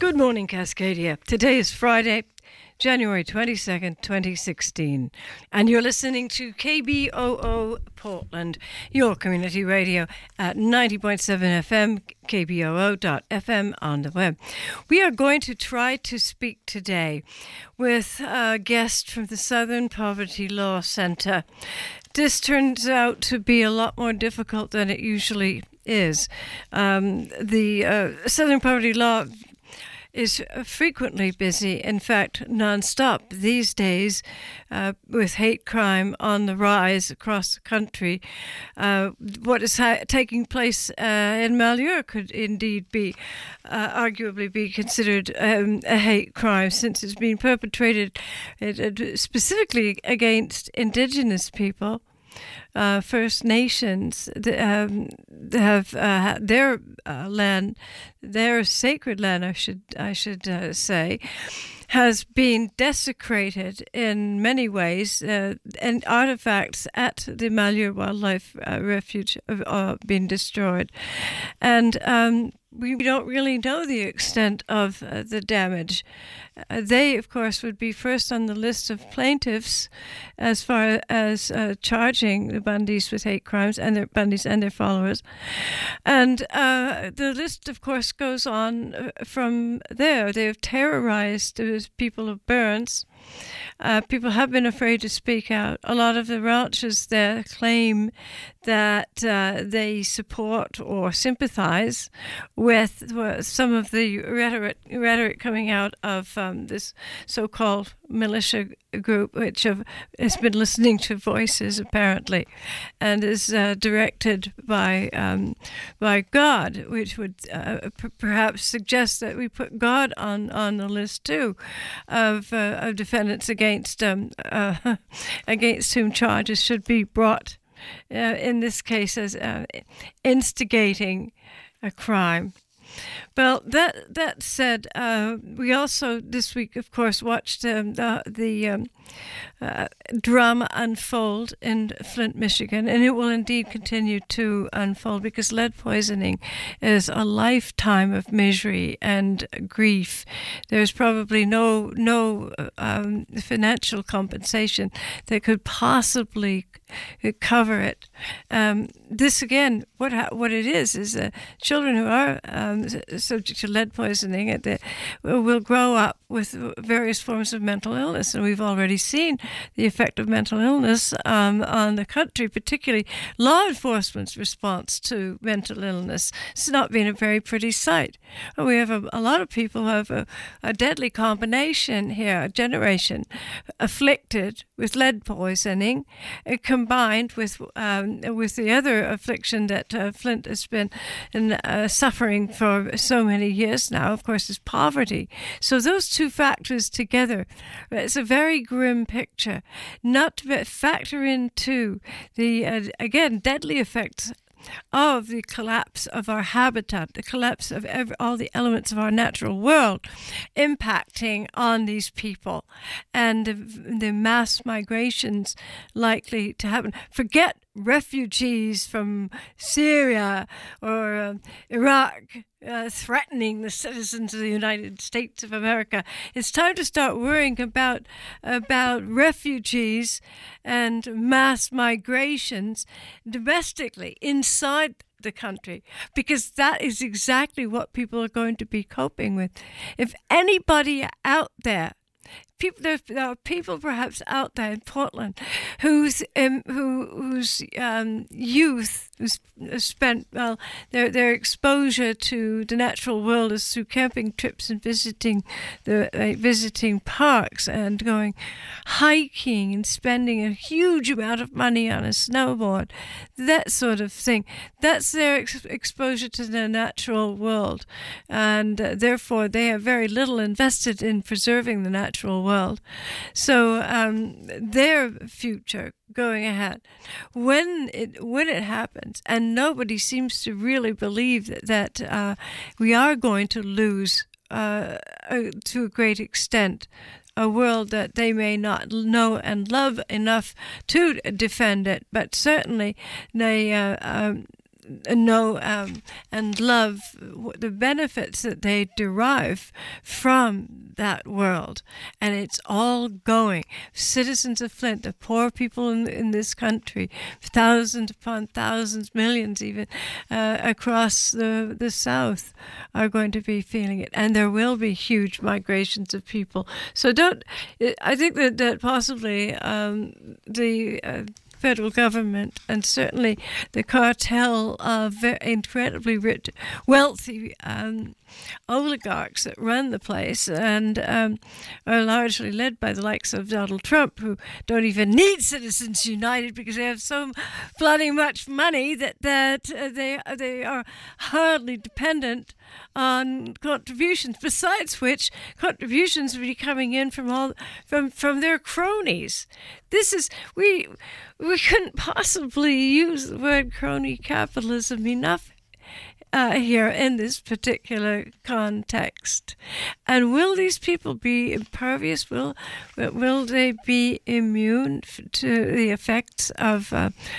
Good morning, Cascadia. Today is Friday, January 22nd, 2016, and you're listening to KBOO Portland, your community radio at 90.7 FM, kboo.fm on the web. We are going to try to speak today with a guest from the Southern Poverty Law Center. This turns out to be a lot more difficult than it usually is. The Southern Poverty Law is frequently busy, in fact, nonstop these days, with hate crime on the rise across the country. What is taking place in Malheur could indeed be, arguably be considered a hate crime, since it's been perpetrated specifically against Indigenous people. First Nations have their land, their sacred land, I should say, has been desecrated in many ways, and artifacts at the Malheur Wildlife Refuge have been destroyed. And we don't really know the extent of the damage. They, of course, would be first on the list of plaintiffs as far as charging the Bundys with hate crimes and their Bundys and their followers. And the list, of course, goes on from there. They have terrorized the people of Burns. People have been afraid to speak out. A lot of the ranchers there claim that they support or sympathize with some of the rhetoric coming out of this so-called militia group, which has been listening to voices apparently, and is directed by God, which would perhaps suggest that we put God on the list too of defendants against whom charges should be brought. In this case, as instigating a crime. Well, that said, we also this week, of course, watched the drama unfold in Flint, Michigan, and it will indeed continue to unfold because lead poisoning is a lifetime of misery and grief. There's probably no financial compensation that could possibly cover it. This again, what it is children who are subject to lead poisoning will grow up with various forms of mental illness, and we've already seen the effect of mental illness on the country, particularly law enforcement's response to mental illness. It's not been a very pretty sight. We have a lot of people who have a deadly combination here, a generation afflicted with lead poisoning, combined with the other affliction that Flint has been suffering for so many years now, of course, is poverty. So those two factors together, it's a very grim picture. Not to factor into the, again, deadly effects of the collapse of our habitat, the collapse of all the elements of our natural world impacting on these people, and the mass migrations likely to happen. Forget refugees from Syria or Iraq threatening the citizens of the United States of America. It's time to start worrying about refugees and mass migrations domestically inside the country, because that is exactly what people are going to be coping with. If anybody out there, there are people perhaps out there in Portland whose youth was spent, their exposure to the natural world is through camping trips and visiting parks and going hiking and spending a huge amount of money on a snowboard, that sort of thing. That's their exposure to the natural world, and therefore they have very little invested in preserving the natural world. So their future going ahead, when it happens, and nobody seems to really believe that we are going to lose to a great extent a world that they may not know and love enough to defend it, but certainly they know and love the benefits that they derive from that world. And it's all going. Citizens of Flint, the poor people in this country, thousands upon thousands, millions even, across the South are going to be feeling it. And there will be huge migrations of people. So I think that possibly the federal government and certainly the cartel of incredibly rich, wealthy oligarchs that run the place and are largely led by the likes of Donald Trump, who don't even need Citizens United because they have so bloody much money that they are hardly dependent on contributions. Besides which, contributions will be coming in from their cronies. This is we couldn't possibly use the word crony capitalism enough here in this particular context. And will these people be impervious? Will they be immune to the effects of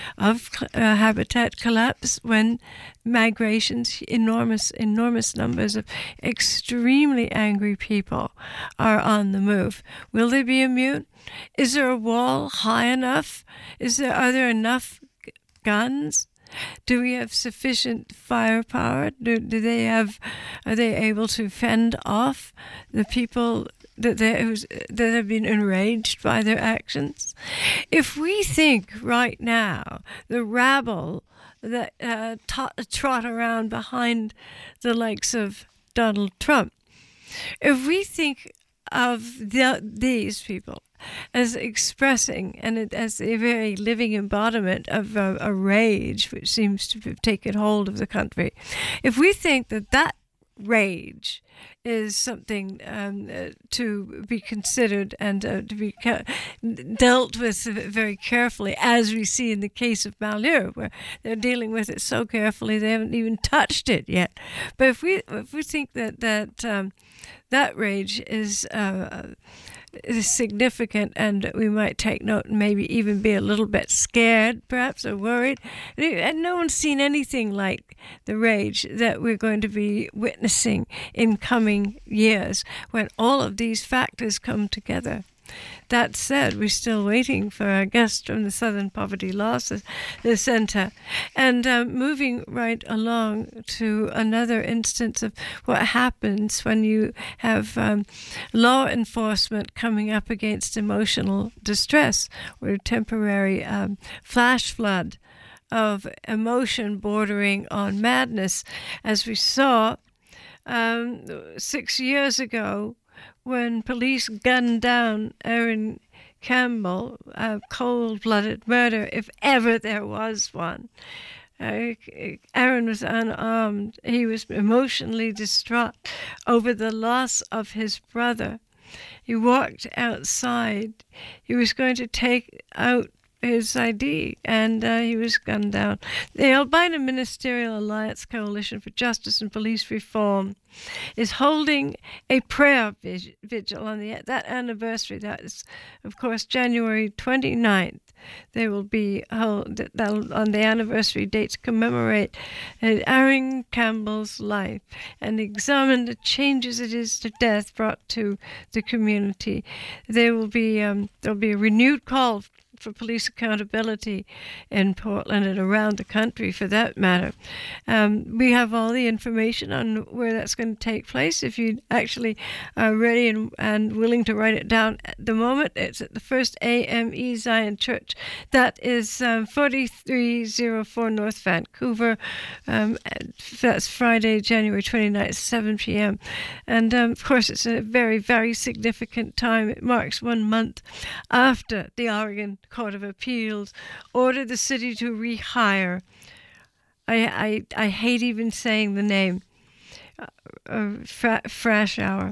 habitat collapse when migrations, enormous numbers of extremely angry people are on the move? Will they be immune? Is there a wall high enough? Are there enough guns? Do we have sufficient firepower? Are they able to fend off the people that have been enraged by their actions? If we think right now the rabble that trot around behind the likes of Donald Trump, if we think of these people as expressing and as a very living embodiment of a rage which seems to have taken hold of the country, if we think that rage is something to be considered and to be dealt with very carefully, as we see in the case of Malheur, where they're dealing with it so carefully they haven't even touched it yet. But if we think that rage is significant, and we might take note and maybe even be a little bit scared, perhaps, or worried. And no one's seen anything like the rage that we're going to be witnessing in coming years when all of these factors come together. That said, we're still waiting for our guest from the Southern Poverty Law Center. And moving right along to another instance of what happens when you have law enforcement coming up against emotional distress or temporary flash flood of emotion bordering on madness, as we saw 6 years ago when police gunned down Aaron Campbell, a cold-blooded murder, if ever there was one. Aaron was unarmed. He was emotionally distraught over the loss of his brother. He walked outside. He was going to take out his ID, and he was gunned down. The Albina Ministerial Alliance Coalition for Justice and Police Reform is holding a prayer vigil on that anniversary. That is, of course, January 29th. They will be on the anniversary date to commemorate Aaron Campbell's life and examine the changes it is to death brought to the community. There'll be a renewed call for police accountability in Portland and around the country, for that matter. We have all the information on where that's going to take place. If you actually are ready and willing to write it down at the moment, it's at the First AME Zion Church. That is 4304 North Vancouver. That's Friday, January 29th, 7 p.m. And of course, it's a very, very significant time. It marks 1 month after the Oregon Court of Appeals ordered the city to rehire. I hate even saying the name. Frashauer.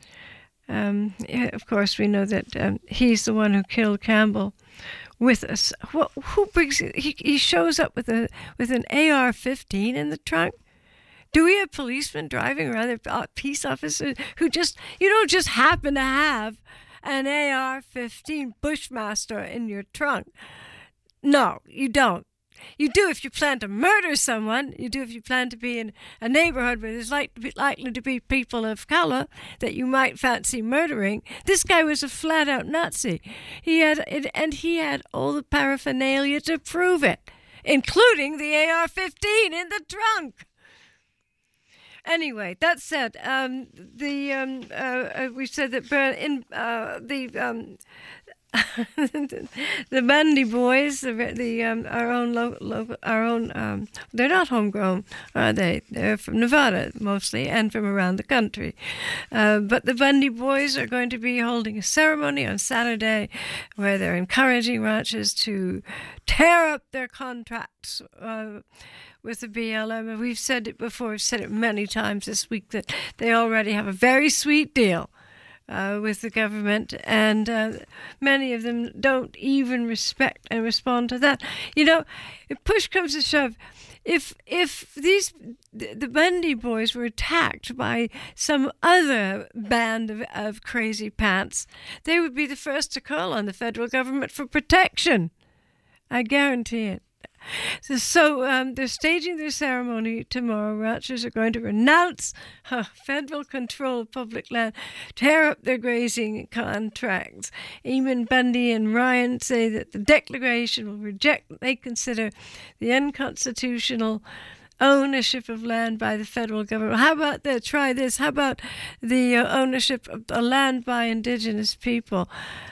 Of course, we know that he's the one who killed Campbell. With us, who brings? He shows up with an AR-15 in the trunk. Do we have policemen driving around, peace officers who just happen to have an AR-15 Bushmaster in your trunk? No, you don't. you do if you plan to murder someone. You do if you plan to be in a neighborhood where there's likely to be people of color that you might fancy murdering. This guy was a flat-out Nazi. He had all the paraphernalia to prove it, including the AR-15 in the trunk. Anyway, that said, we said that the Bundy boys, they're not homegrown, are they? They're from Nevada mostly, and from around the country. But the Bundy boys are going to be holding a ceremony on Saturday where they're encouraging ranchers to tear up their contracts with the BLM. And we've said it before, we've said it many times this week, that they already have a very sweet deal with the government, and many of them don't even respect and respond to that. You know, if push comes to shove, if the Bundy boys were attacked by some other band of crazy pants, they would be the first to call on the federal government for protection. I guarantee it. So they're staging their ceremony tomorrow. Ranchers are going to renounce federal control of public land, tear up their grazing contracts. Eamon Bundy and Ryan say that the declaration will reject what they consider the unconstitutional ownership of land by the federal government. How about that? Try this. How about the ownership of the land by indigenous people?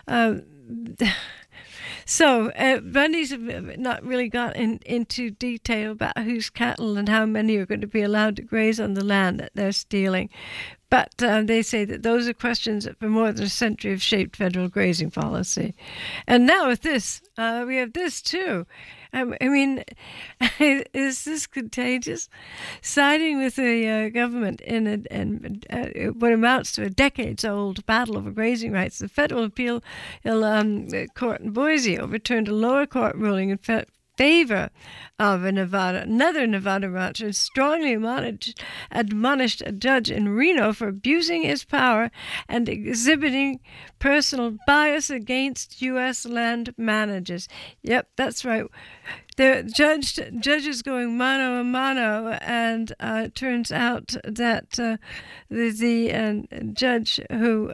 So Bundy's have not really got into detail about whose cattle and how many are going to be allowed to graze on the land that they're stealing. But they say that those are questions that for more than a century have shaped federal grazing policy. And now with this, we have this too. I mean, is this contagious? Siding with the government in what amounts to a decades-old battle over grazing rights, the federal appeal court in Boise overturned a lower court ruling in favor of another Nevada rancher, and strongly admonished a judge in Reno for abusing his power and exhibiting personal bias against U.S. land managers. Yep, that's right. The judges going mano a mano, and it turns out that the judge who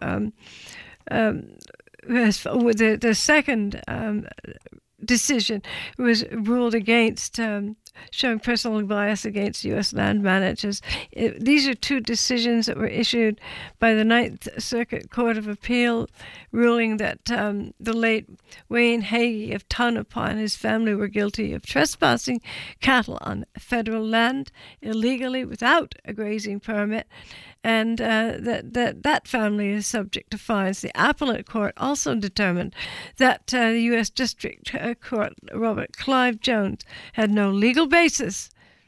the second decision was ruled against showing personal bias against U.S. land managers. These are two decisions that were issued by the Ninth Circuit Court of Appeal, ruling that the late Wayne Hagee of Tonopah and his family were guilty of trespassing cattle on federal land illegally without a grazing permit, and that family is subject to fines. The appellate court also determined that the U.S. District Court, Robert Clive Jones, had no legal basis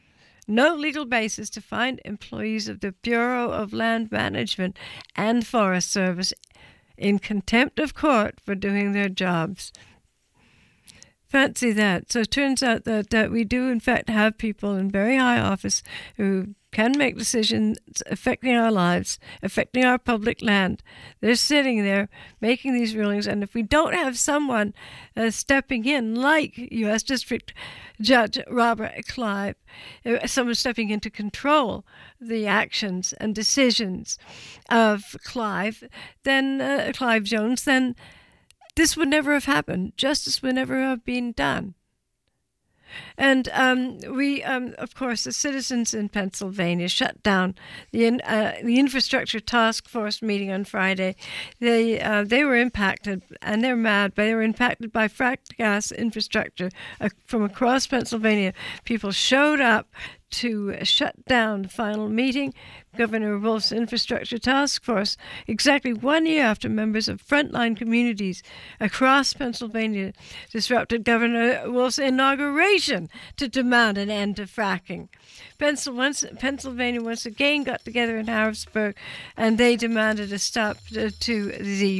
to find employees of the Bureau of Land Management and Forest Service in contempt of court for doing their jobs. Fancy that. So it turns out that we do, in fact, have people in very high office who can make decisions affecting our lives, affecting our public land. They're sitting there making these rulings, and if we don't have someone stepping in, like U.S. District Judge Robert Clive, someone stepping in to control the actions and decisions of Clive Jones, then this would never have happened. Justice would never have been done. And we, of course, the citizens in Pennsylvania shut down the infrastructure task force meeting on Friday. They were impacted, and they're mad, but they were impacted by fracked gas infrastructure from across Pennsylvania. People showed up to shut down the final meeting. Governor Wolf's infrastructure task force, exactly 1 year after members of frontline communities across Pennsylvania disrupted Governor Wolf's inauguration to demand an end to fracking. Pennsylvania once again got together in Harrisburg, and they demanded a stop to the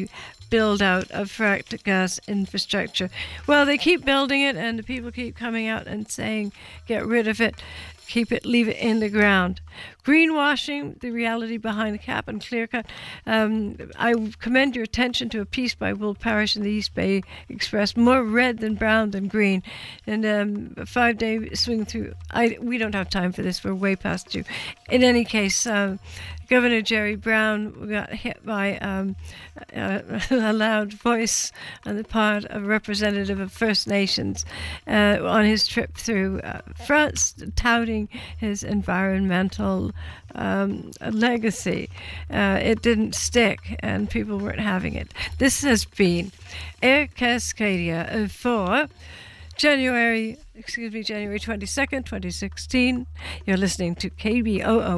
build out of fracked gas infrastructure. Well, they keep building it, and the people keep coming out and saying, get rid of it. Keep it, leave it in the ground. Greenwashing, the reality behind Cap and Clearcut. I commend your attention to a piece by Will Parrish in the East Bay Express, more red than brown than green. And a 5-day swing through. We don't have time for this, we're way past you. In any case, Governor Jerry Brown got hit by a loud voice on the part of a representative of First Nations on his trip through France, touting his environmental legacy. It didn't stick, and people weren't having it. This has been Air Cascadia for January 22nd, 2016. You're listening to KBOO